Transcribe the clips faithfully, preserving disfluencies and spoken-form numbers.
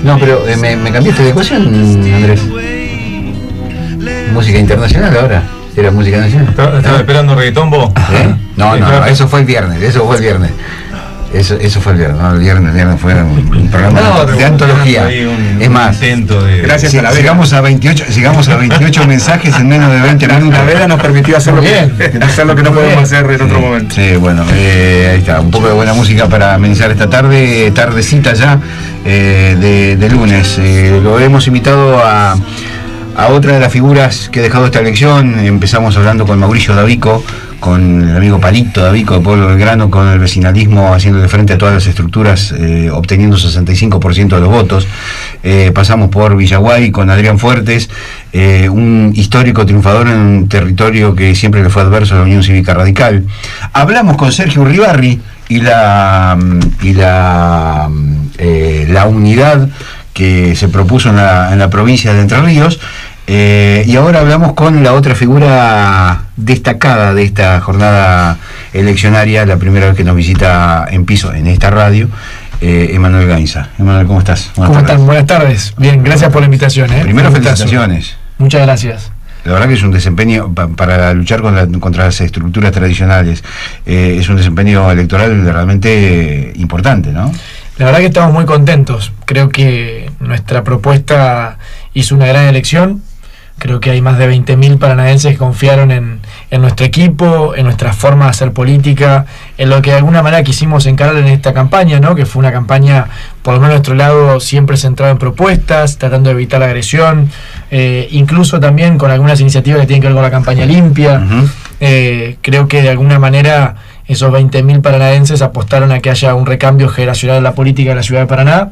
No, pero eh, me, me cambiaste de ecuación, Andrés. Música internacional ahora. ¿Era música nacional? ¿Estaba, estaba esperando reggaetón vos? ¿Eh? No, no, no, eso fue el viernes, eso fue el viernes. Eso, eso fue el viernes, ¿no? El viernes, el viernes fue un, un programa no, de, de antología. Un, es más, de... gracias si, a la veda. Sigamos a veintiocho, sigamos a veintiocho mensajes en menos de veinte minutos. La veda nos permitió hacer lo bien, que, hacer lo que no podemos hacer en otro momento. Sí, bueno, eh, ahí está, un poco de buena música para amenizar esta tarde, tardecita ya eh, de, de lunes. Eh, lo hemos invitado a, a otra de las figuras que ha dejado esta elección. Empezamos hablando con Mauricio Davico, con el amigo Palito Davico de Pueblo Belgrano, con el vecinalismo haciéndole frente a todas las estructuras, eh, obteniendo sesenta y cinco por ciento de los votos. Eh, pasamos por Villaguay con Adrián Fuertes, eh, un histórico triunfador en un territorio que siempre le fue adverso a la Unión Cívica Radical. Hablamos con Sergio Uribarri y la, y la, eh, la unidad que se propuso en la, en la provincia de Entre Ríos. Eh, y ahora hablamos con la otra figura destacada de esta jornada eleccionaria, la primera vez que nos visita en piso en esta radio, eh, Emanuel Gainza. Emanuel, ¿cómo estás? Buenas ¿Cómo tardes. Están? Buenas tardes. Bien, gracias por la invitación. ¿eh? Primero, felicitaciones. Muchas gracias. La verdad que es un desempeño pa, para luchar contra, contra las estructuras tradicionales. Eh, es un desempeño electoral realmente importante, ¿no? La verdad que estamos muy contentos. Creo que nuestra propuesta hizo una gran elección. Creo que hay más de veinte mil paranaenses que confiaron en, en nuestro equipo, en nuestra forma de hacer política, en lo que de alguna manera quisimos encarar en esta campaña, ¿no? Que fue una campaña, por lo menos de nuestro lado, siempre centrada en propuestas, tratando de evitar la agresión, eh, incluso también con algunas iniciativas que tienen que ver con la campaña limpia. Uh-huh. eh, creo que de alguna manera esos veinte mil paranaenses apostaron a que haya un recambio generacional en la política de la ciudad de Paraná,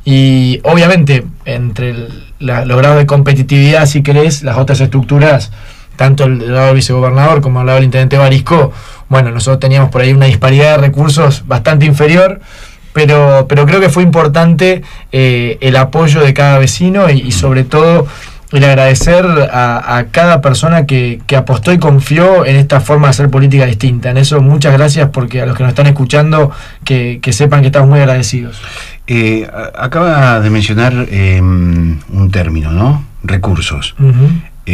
y obviamente entre el, la, los grados de competitividad, si querés, las otras estructuras, tanto el lado del vicegobernador como el lado del intendente Barisco, bueno, nosotros teníamos por ahí una disparidad de recursos bastante inferior, pero, pero creo que fue importante eh, el apoyo de cada vecino y, y sobre todo el agradecer a, a cada persona que, que apostó y confió en esta forma de hacer política distinta. En eso muchas gracias, porque a los que nos están escuchando que, que sepan que estamos muy agradecidos. Eh, acaba de mencionar eh, un término, ¿no? Recursos. Uh-huh.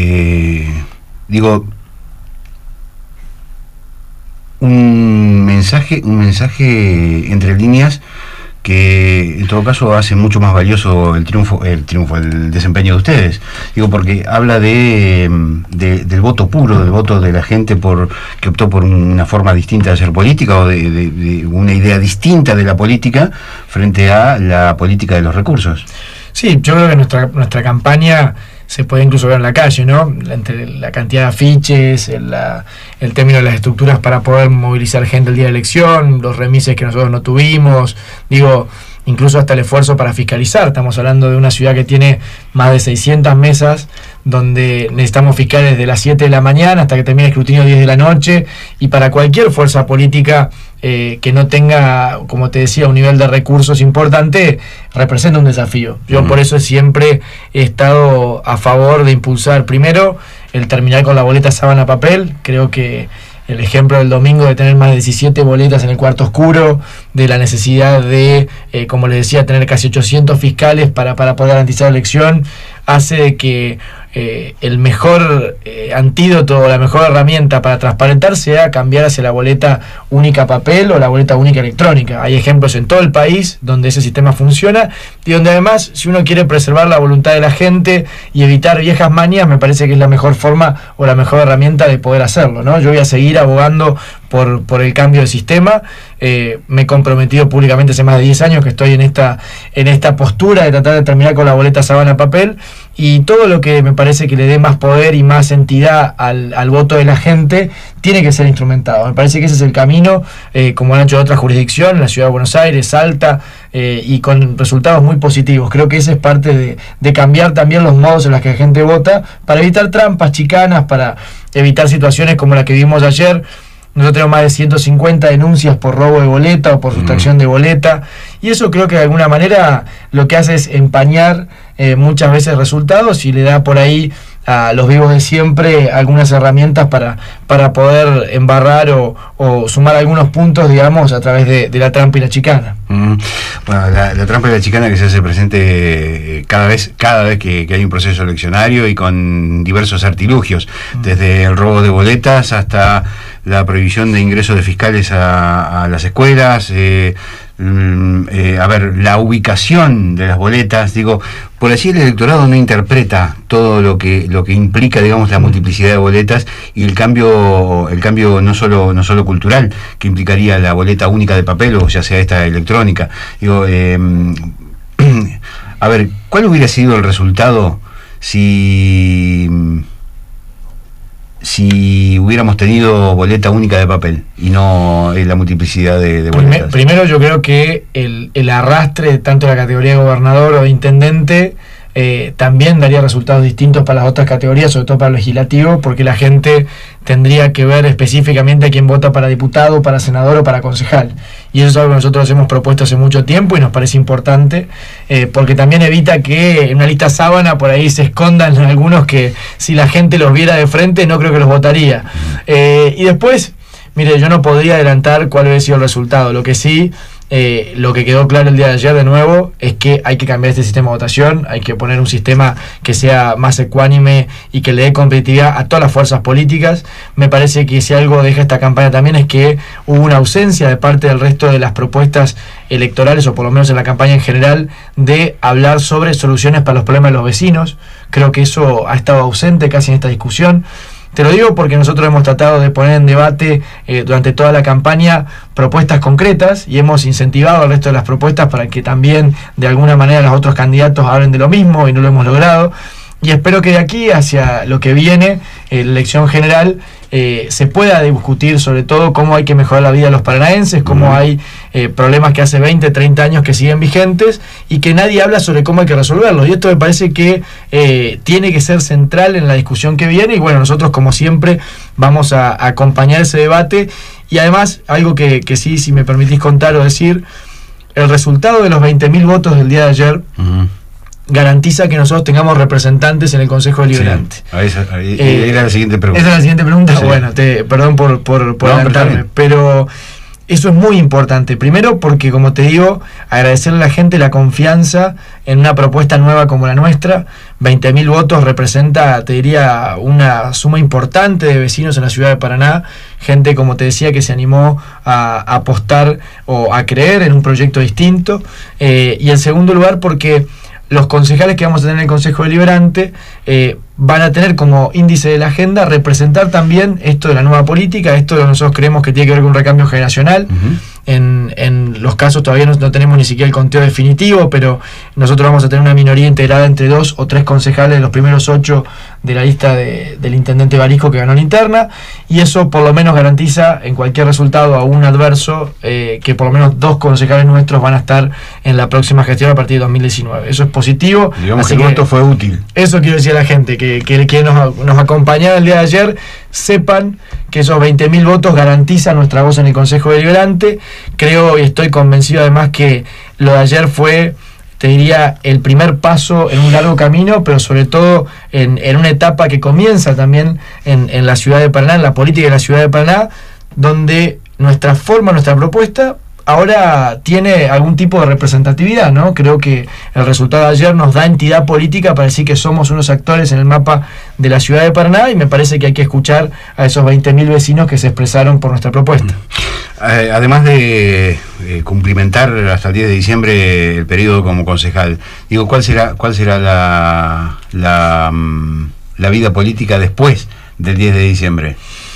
eh, digo, un mensaje, un mensaje entre líneas que en todo caso hace mucho más valioso el triunfo, el triunfo, el desempeño de ustedes. Digo, porque habla de, de del voto puro, del voto de la gente por que optó por una forma distinta de hacer política, o de, de, de una idea distinta de la política frente a la política de los recursos. Sí, yo creo que nuestra nuestra campaña se puede incluso ver en la calle, ¿no? Entre la cantidad de afiches, el, la, el término de las estructuras para poder movilizar gente el día de elección, los remises que nosotros no tuvimos, digo, incluso hasta el esfuerzo para fiscalizar. Estamos hablando de una ciudad que tiene más de seiscientas mesas, donde necesitamos fiscales desde las siete de la mañana hasta que termine el escrutinio diez de la noche, y para cualquier fuerza política eh, que no tenga, como te decía, un nivel de recursos importante, representa un desafío. Yo mm. por eso siempre he estado a favor de impulsar primero el terminar con la boleta sábana papel. Creo que el ejemplo del domingo de tener más de diecisiete boletas en el cuarto oscuro, de la necesidad de, eh, como les decía, tener casi ochocientos fiscales para, para poder garantizar la elección, hace de que eh, el mejor eh, antídoto, la mejor herramienta para transparentar sea cambiar hacia la boleta única papel o la boleta única electrónica. Hay ejemplos en todo el país donde ese sistema funciona, y donde además, si uno quiere preservar la voluntad de la gente y evitar viejas manías, me parece que es la mejor forma o la mejor herramienta de poder hacerlo, ¿no? Yo voy a seguir abogando por, por el cambio de sistema. Eh, me he comprometido públicamente hace más de diez años que estoy en esta, en esta postura de tratar de terminar con la boleta sábana papel, y todo lo que me parece que le dé más poder y más entidad al, al voto de la gente tiene que ser instrumentado. Me parece que ese es el camino, eh, como han hecho otras jurisdicciones, la Ciudad de Buenos Aires, Salta, eh, y con resultados muy positivos. Creo que ese es parte de, de cambiar también los modos en los que la gente vota, para evitar trampas, chicanas, para evitar situaciones como la que vimos ayer. Nosotros tenemos más de ciento cincuenta denuncias por robo de boleta o por sustracción de boleta, y eso creo que de alguna manera lo que hace es empañar eh, muchas veces resultados, y le da por ahí a los vivos de siempre algunas herramientas para, para poder embarrar o, o sumar algunos puntos, digamos, a través de, de la trampa y la chicana. Mm. Bueno, la, la trampa y la chicana que se hace presente cada vez, cada vez que, que hay un proceso eleccionario y con diversos artilugios, mm. desde el robo de boletas hasta la prohibición de ingreso de fiscales a, a las escuelas, eh, Eh, a ver, la ubicación de las boletas, digo, por así el electorado no interpreta todo lo que lo que implica, digamos, la multiplicidad de boletas y el cambio el cambio no solo no solo cultural que implicaría la boleta única de papel o ya sea esta electrónica. Digo, eh, a ver, ¿cuál hubiera sido el resultado si si hubiéramos tenido boleta única de papel y no eh, la multiplicidad de, de boletas? Primero, yo creo que el, el arrastre tanto de la categoría de gobernador o de intendente eh, también daría resultados distintos para las otras categorías, sobre todo para el legislativo, porque la gente tendría que ver específicamente a quién vota para diputado, para senador o para concejal. Y eso es algo que nosotros hemos propuesto hace mucho tiempo y nos parece importante, eh, porque también evita que en una lista sábana por ahí se escondan algunos que si la gente los viera de frente no creo que los votaría. Eh, y después, mire, yo no podría adelantar cuál hubiera sido el resultado. Lo que sí, eh, lo que quedó claro el día de ayer de nuevo es que hay que cambiar este sistema de votación, hay que poner un sistema que sea más ecuánime y que le dé competitividad a todas las fuerzas políticas. Me parece que si algo deja esta campaña también es que hubo una ausencia de parte del resto de las propuestas electorales, o por lo menos en la campaña en general, de hablar sobre soluciones para los problemas de los vecinos. Creo que eso ha estado ausente casi en esta discusión. Te lo digo porque nosotros hemos tratado de poner en debate eh, durante toda la campaña propuestas concretas y hemos incentivado al resto de las propuestas para que también de alguna manera los otros candidatos hablen de lo mismo, y no lo hemos logrado. Y espero que de aquí hacia lo que viene, eh, la elección general, eh, se pueda discutir sobre todo cómo hay que mejorar la vida de los paranaenses, cómo uh-huh. hay eh, problemas que hace veinte, treinta años que siguen vigentes y que nadie habla sobre cómo hay que resolverlos. Y esto me parece que eh, tiene que ser central en la discusión que viene, y bueno, nosotros como siempre vamos a, a acompañar ese debate. Y además, algo que, que sí, si me permitís contar o decir, el resultado de los veinte mil votos del día de ayer uh-huh. garantiza que nosotros tengamos representantes en el Consejo Deliberante. Sí, ahí, ahí, eh, era la siguiente pregunta. Esa es la siguiente pregunta. Sí. Bueno, te, perdón por, por, por no, adelantarme, pero eso es muy importante. Primero porque, como te digo, agradecerle a la gente la confianza en una propuesta nueva como la nuestra. veinte mil votos representa, te diría, una suma importante de vecinos en la ciudad de Paraná. Gente, como te decía, que se animó a, a apostar o a creer en un proyecto distinto. Eh, y en segundo lugar porque los concejales que vamos a tener en el Consejo Deliberante eh, van a tener como índice de la agenda representar también esto de la nueva política, esto de lo que nosotros creemos que tiene que ver con un recambio generacional. Uh-huh. En, en los casos todavía no, no tenemos ni siquiera el conteo definitivo, pero nosotros vamos a tener una minoría integrada entre dos o tres concejales de los primeros ocho de la lista de, del intendente Barisco que ganó la interna, y eso por lo menos garantiza en cualquier resultado aún adverso eh, que por lo menos dos concejales nuestros van a estar en la próxima gestión a partir de dos mil diecinueve. Eso es positivo. Digamos que el voto fue útil. Eso quiero decir a la gente, que, que, que nos, nos acompañaron el día de ayer, sepan que esos veinte mil votos garantizan nuestra voz en el Consejo Deliberante. Creo y estoy convencido además que lo de ayer fue, te diría, el primer paso en un largo camino, pero sobre todo en, en una etapa que comienza también en, en la ciudad de Paraná, en la política de la ciudad de Paraná, donde nuestra forma, nuestra propuesta ahora tiene algún tipo de representatividad, ¿no? Creo que el resultado de ayer nos da entidad política para decir que somos unos actores en el mapa de la ciudad de Paraná, y me parece que hay que escuchar a esos veinte mil vecinos que se expresaron por nuestra propuesta. Eh, además de eh, cumplimentar hasta el diez de diciembre el periodo como concejal, digo, ¿cuál será cuál será la, la, la vida política después del diez de diciembre?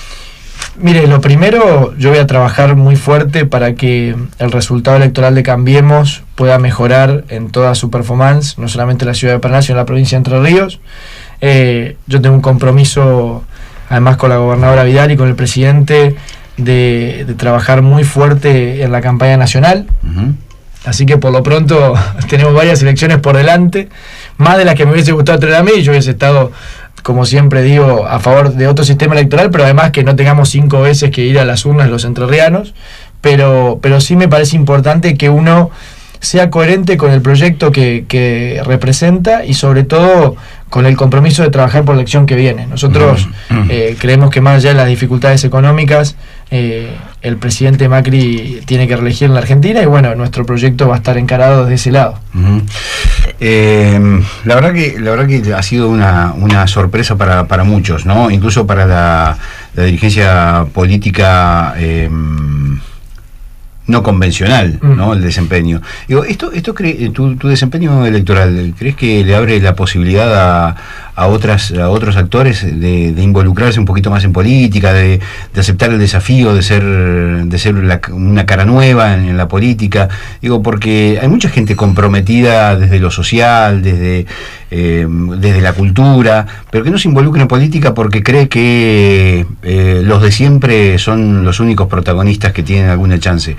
Mire, lo primero, yo voy a trabajar muy fuerte para que el resultado electoral de Cambiemos pueda mejorar en toda su performance, no solamente en la ciudad de Paraná, sino en la provincia de Entre Ríos. Eh, yo tengo un compromiso, además, con la gobernadora Vidal y con el presidente, de, de trabajar muy fuerte en la campaña nacional. Uh-huh. Así que por lo pronto tenemos varias elecciones por delante, más de las que me hubiese gustado tener a mí. Yo hubiese estado, como siempre digo, a favor de otro sistema electoral, pero además que no tengamos cinco veces que ir a las urnas los entrerrianos, pero, pero sí me parece importante que uno sea coherente con el proyecto que, que representa, y sobre todo con el compromiso de trabajar por la elección que viene. Nosotros eh, creemos que más allá de las dificultades económicas, eh, el presidente Macri tiene que reelegir en la Argentina y bueno, nuestro proyecto va a estar encarado desde ese lado. Uh-huh. eh, la verdad que la verdad que ha sido una, una sorpresa para, para muchos, ¿no? Incluso para la, la dirigencia política eh, no convencional, mm. ¿no? El desempeño. Digo, esto, esto cree, tu, tu desempeño electoral, ¿crees que le abre la posibilidad a, a otras, a otros actores de, de involucrarse un poquito más en política, de, de aceptar el desafío de ser, de ser la, una cara nueva en, en la política? Digo, porque hay mucha gente comprometida desde lo social, desde, eh, desde la cultura, pero que no se involucra en política porque cree que eh, los de siempre son los únicos protagonistas que tienen alguna chance.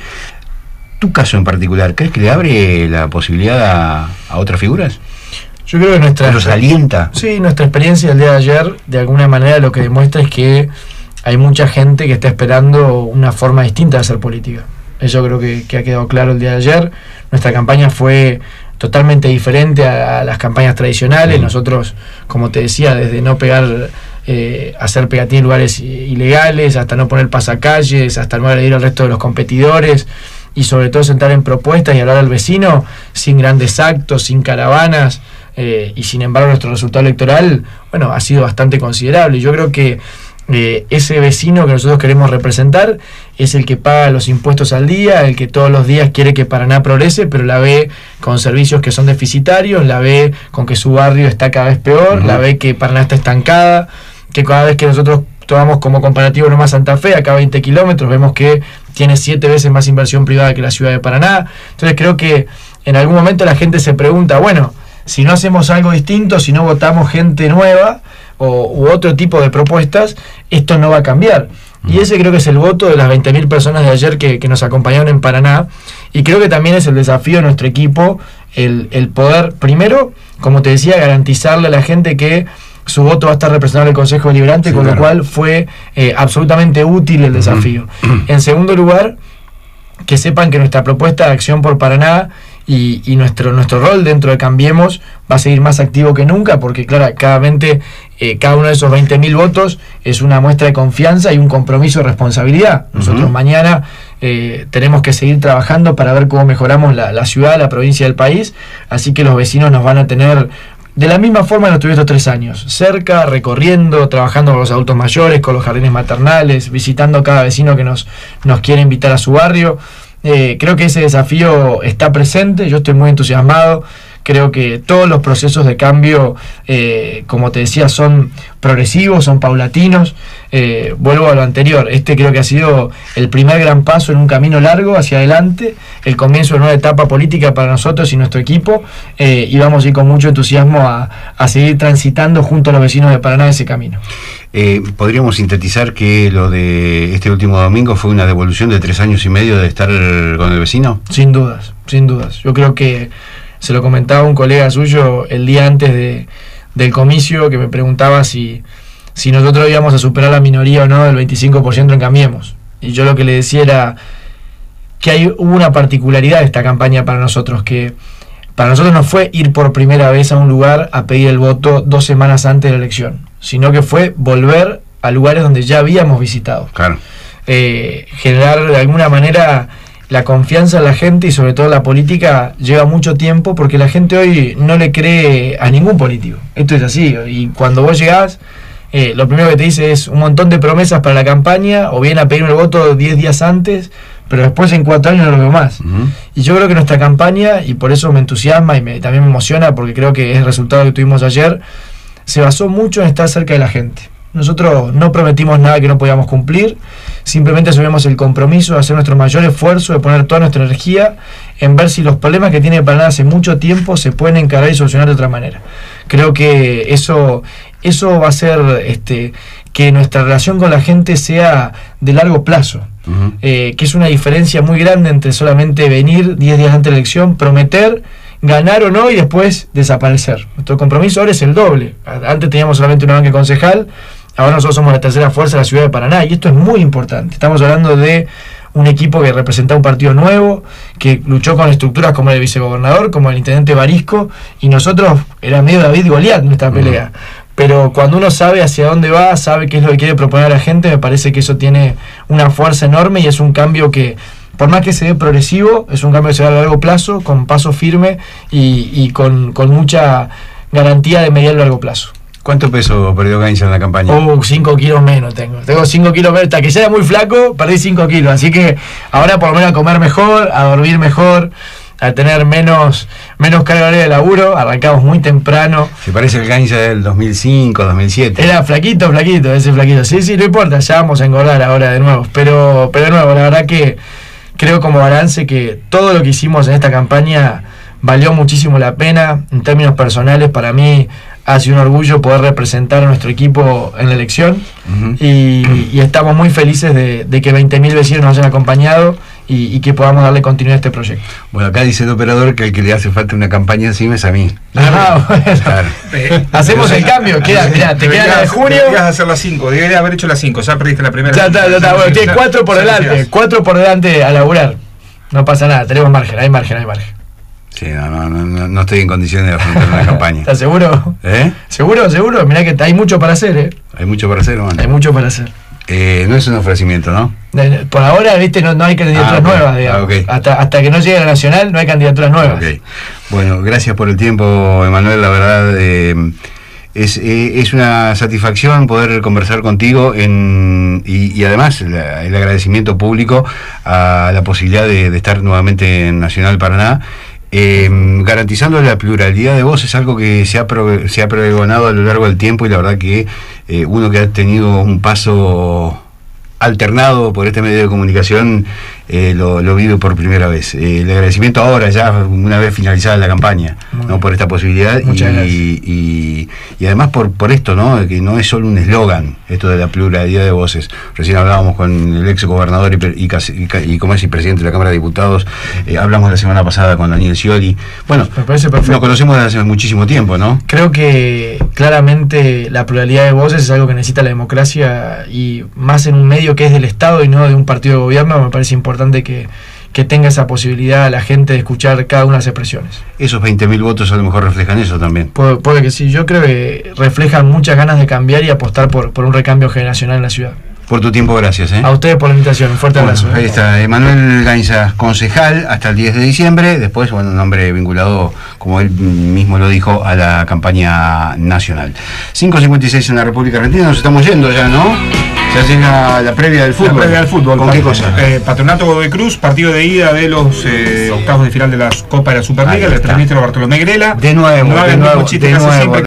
¿Tu caso en particular, crees que le abre la posibilidad a, a otras figuras? Yo creo que nuestra... ¿Los alienta? Sí, nuestra experiencia el día de ayer, de alguna manera, lo que demuestra es que hay mucha gente que está esperando una forma distinta de hacer política. Eso creo que, que ha quedado claro el día de ayer. Nuestra campaña fue totalmente diferente a, a las campañas tradicionales. Sí. Nosotros, como te decía, desde no pegar... Eh, hacer pegatina en lugares ilegales, hasta no poner pasacalles, hasta no agredir al resto de los competidores y sobre todo sentar en propuestas y hablar al vecino sin grandes actos, sin caravanas, eh, y sin embargo nuestro resultado electoral, bueno, ha sido bastante considerable. Yo creo que eh, ese vecino que nosotros queremos representar es el que paga los impuestos al día, el que todos los días quiere que Paraná progrese, pero la ve con servicios que son deficitarios, la ve con que su barrio está cada vez peor, uh-huh. la ve que Paraná está estancada, que cada vez que nosotros tomamos como comparativo nomás Santa Fe, acá a veinte kilómetros, vemos que tiene siete veces más inversión privada que la ciudad de Paraná. Entonces creo que en algún momento la gente se pregunta, bueno, si no hacemos algo distinto, si no votamos gente nueva o, u otro tipo de propuestas, esto no va a cambiar. Y ese creo que es el voto de las veinte mil personas de ayer que, que nos acompañaron en Paraná, y creo que también es el desafío de nuestro equipo, el, el poder, primero, como te decía, garantizarle a la gente que su voto va a estar representado en el Consejo Deliberante, sí, con claro. lo cual fue eh, absolutamente útil el desafío. Uh-huh. En segundo lugar, que sepan que nuestra propuesta de acción por Paraná y, y nuestro, nuestro rol dentro de Cambiemos va a seguir más activo que nunca, porque claro, claramente eh, cada uno de esos veinte mil votos es una muestra de confianza y un compromiso de responsabilidad. Nosotros uh-huh. mañana eh, tenemos que seguir trabajando para ver cómo mejoramos la, la ciudad, la provincia, el país, así que los vecinos nos van a tener de la misma forma que nos tuvieron estos tres años, cerca, recorriendo, trabajando con los adultos mayores, con los jardines maternales, visitando a cada vecino que nos, nos quiere invitar a su barrio. Eh, creo que ese desafío está presente, yo estoy muy entusiasmado. Creo que todos los procesos de cambio, eh, como te decía, son progresivos, son paulatinos. Eh, vuelvo a lo anterior, este creo que ha sido el primer gran paso en un camino largo hacia adelante, el comienzo de una nueva etapa política para nosotros y nuestro equipo, eh, y vamos a ir con mucho entusiasmo a, a seguir transitando junto a los vecinos de Paraná ese camino. Eh, ¿Podríamos sintetizar que lo de este último domingo fue una devolución de tres años y medio de estar con el vecino? Sin dudas, sin dudas. Yo creo que se lo comentaba un colega suyo el día antes de, del comicio, que me preguntaba si, si nosotros íbamos a superar la minoría o no del veinticinco por ciento en Cambiemos. Y yo lo que le decía era que hay, hubo una particularidad de esta campaña para nosotros, que para nosotros no fue ir por primera vez a un lugar a pedir el voto dos semanas antes de la elección, sino que fue volver a lugares donde ya habíamos visitado. Claro. Eh, generar de alguna manera la confianza en la gente, y sobre todo la política lleva mucho tiempo, porque la gente hoy no le cree a ningún político. Esto es así, y cuando vos llegás, eh, lo primero que te dice es un montón de promesas para la campaña, o bien a pedirme el voto diez días antes, pero después en cuatro años no lo veo más. Uh-huh. Y yo creo que nuestra campaña, y por eso me entusiasma y me, también me emociona, porque creo que es el resultado que tuvimos ayer, se basó mucho en estar cerca de la gente. Nosotros no prometimos nada que no podíamos cumplir, simplemente asumimos el compromiso de hacer nuestro mayor esfuerzo, de poner toda nuestra energía en ver si los problemas que tiene Paraná hace mucho tiempo se pueden encarar y solucionar de otra manera. Creo que eso, eso va a hacer este, que nuestra relación con la gente sea de largo plazo, uh-huh. eh, que es una diferencia muy grande entre solamente venir diez días antes de la elección, prometer, ganar o no y después desaparecer. Nuestro compromiso ahora es el doble. Antes teníamos solamente una banca concejal, ahora nosotros somos la tercera fuerza de la ciudad de Paraná, y esto es muy importante. Estamos hablando de un equipo que representaba un partido nuevo, que luchó con estructuras como el vicegobernador, como el intendente Barisco, y nosotros era medio David y Goliat nuestra pelea. Uh-huh. Pero cuando uno sabe hacia dónde va, sabe qué es lo que quiere proponer a la gente, me parece que eso tiene una fuerza enorme y es un cambio que, por más que se dé progresivo, es un cambio que se da a largo plazo, con paso firme y, y con, con mucha garantía de mediano y largo plazo. ¿Cuánto peso perdió Gainza en la campaña? Uh, cinco kilos menos tengo. Tengo cinco kilos menos. Hasta que ya era muy flaco, perdí cinco kilos. Así que ahora por lo menos a comer mejor, a dormir mejor, a tener menos menos carga horaria de laburo. Arrancamos muy temprano. Se parece el Gainza del dos mil cinco, dos mil siete. Era flaquito, flaquito, ese flaquito. Sí, sí, no importa, ya vamos a engordar ahora de nuevo. Pero, pero de nuevo, la verdad que creo como balance que todo lo que hicimos en esta campaña valió muchísimo la pena. En términos personales, para mí ha sido un orgullo poder representar a nuestro equipo en la elección. Uh-huh. y, y estamos muy felices de, de que veinte mil vecinos nos hayan acompañado y, y que podamos darle continuidad a este proyecto. Bueno, acá dice el operador que el que le hace falta una campaña encima es a mí. Ah, bueno. Claro. Hacemos el cambio. Queda, mirá, te queda la de junio. Deberías hacer las cinco, deberías haber hecho las cinco, ya perdiste la primera. Ya está, ya está. Bueno, tienes cuatro por delante, cuatro por delante a laburar. No pasa nada, tenemos margen, hay margen, hay margen. Sí, no, no, no, no estoy en condiciones de afrontar una campaña. ¿Estás seguro? ¿Eh? ¿Seguro, seguro? Mirá que hay mucho para hacer, ¿eh? Hay mucho para hacer, bueno. Hay mucho para hacer. Eh, no es un ofrecimiento, ¿no? Por ahora, viste, no, no hay candidaturas ah, okay. nuevas, digamos. Ah, okay. hasta, hasta que no llegue a la nacional no hay candidaturas nuevas. Okay. Bueno, gracias por el tiempo, Emanuel, la verdad eh, es, eh, es una satisfacción poder conversar contigo en, y, y además la, el agradecimiento público a la posibilidad de, de estar nuevamente en Nacional Paraná. Eh, garantizando la pluralidad de voces, algo que se ha, pro, se ha pregonado a lo largo del tiempo y la verdad que eh, uno que ha tenido un paso alternado por este medio de comunicación eh, lo, lo vive por primera vez. Eh, el agradecimiento ahora, ya una vez finalizada la campaña, ¿no? Por esta posibilidad y, y, y además por, por esto, ¿no? Que no es solo un eslogan, esto de la pluralidad de voces. Recién hablábamos con el ex gobernador y, y, y, y como es el presidente de la Cámara de Diputados, eh, hablamos la semana pasada con Daniel Scioli. Bueno, nos conocemos desde hace muchísimo tiempo, ¿no? Creo que claramente la pluralidad de voces es algo que necesita la democracia y más en un medio que es del Estado y no de un partido de gobierno, me parece importante que, que tenga esa posibilidad a la gente de escuchar cada una de las expresiones. Esos veinte mil votos a lo mejor reflejan eso también. Puede, puede que sí, yo creo que reflejan muchas ganas de cambiar y apostar por, por un recambio generacional en la ciudad. Por tu tiempo, gracias. ¿eh? A ustedes por la invitación, un fuerte bueno, abrazo. Ahí está, Emanuel Gainza, concejal hasta el diez de diciembre, después, bueno, un hombre vinculado, como él mismo lo dijo, a la campaña nacional. cinco cincuenta y seis en la República Argentina, nos estamos yendo ya, ¿no? Ya llega la previa del fútbol. La previa del fútbol. ¿Con qué cosa? Eh, Patronato Godoy Cruz, partido de ida de los eh, octavos de final de la Copa de la Superliga, del transmite Bartolomé Grela. De nuevo, no de nuevo, de nuevo.